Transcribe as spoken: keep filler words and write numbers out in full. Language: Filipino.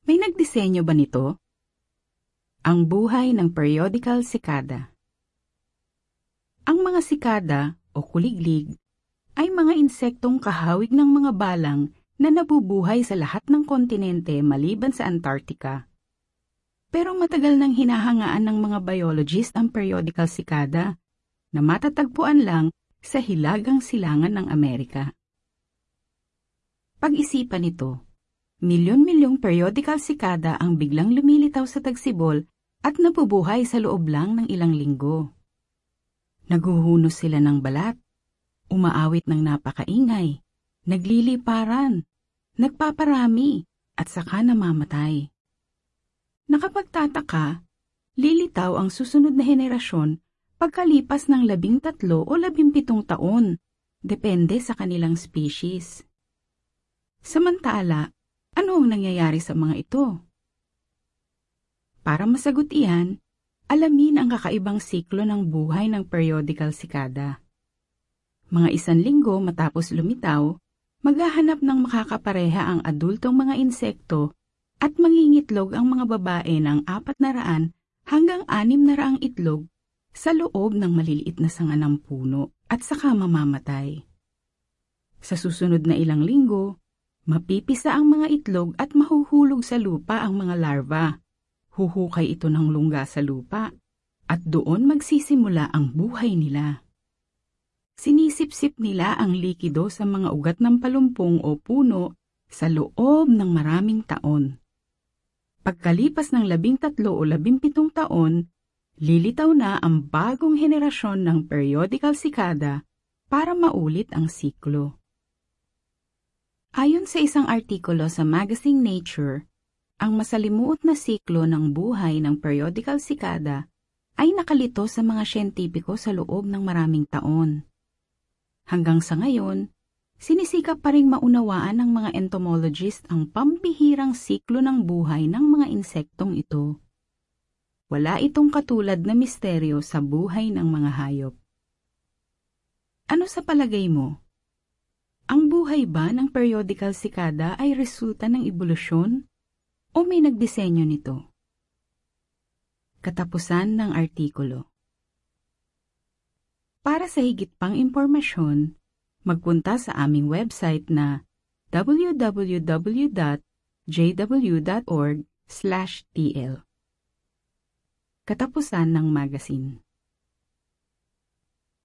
May nagdisenyo ba nito? Ang buhay ng periodical cicada. Ang mga sikada o kuliglig ay mga insektong kahawig ng mga balang na nabubuhay sa lahat ng kontinente maliban sa Antarctica. Pero matagal nang hinahangaan ng mga biologist ang periodical cicada na matatagpuan lang sa hilagang silangan ng Amerika. Pag-isipan ito, milyon-milyong periodical cicada ang biglang lumilitaw sa tagsibol at nabubuhay sa loob lang ng ilang linggo. Naguhunos sila ng balat, umaawit ng napakaingay, nagliliparan, nagpaparami, at saka namamatay. Nakapagtataka, lilitaw ang susunod na henerasyon pagkalipas ng labing tatlo o labing pitong taon, depende sa kanilang species. Samantala, ano ang nangyayari sa mga ito? Para masagot iyan, alamin ang kakaibang siklo ng buhay ng periodical cicada. Mga isang linggo matapos lumitaw, maghahanap ng makakapareha ang adultong mga insekto at mangingitlog ang mga babae ng apat na raan hanggang anim na raang itlog sa loob ng maliliit na sanga ng puno at saka mamamatay. Sa susunod na ilang linggo, mapipisa ang mga itlog at mahuhulog sa lupa ang mga larva. Huhukay ito ng lungga sa lupa at doon magsisimula ang buhay nila. Sinisipsip nila ang likido sa mga ugat ng palumpong o puno sa loob ng maraming taon. Pagkalipas ng labing tatlo o labing pitong taon, lilitaw na ang bagong henerasyon ng periodical cicada para maulit ang siklo. Ayon sa isang artikulo sa magazine Nature, ang masalimuot na siklo ng buhay ng periodical cicada ay nakalito sa mga siyentipiko sa loob ng maraming taon. Hanggang sa ngayon, sinisikap pa ring maunawaan ng mga entomologist ang pambihirang siklo ng buhay ng mga insektong ito. Wala itong katulad na misteryo sa buhay ng mga hayop. Ano sa palagay mo? Ang buhay ba ng periodical cicada ay resulta ng ebolusyon o may nagdisenyo nito? Katapusan ng artikulo. Para sa higit pang impormasyon, magpunta sa aming website na w w w dot j w dot org slash t l. Katapusan ng magazine.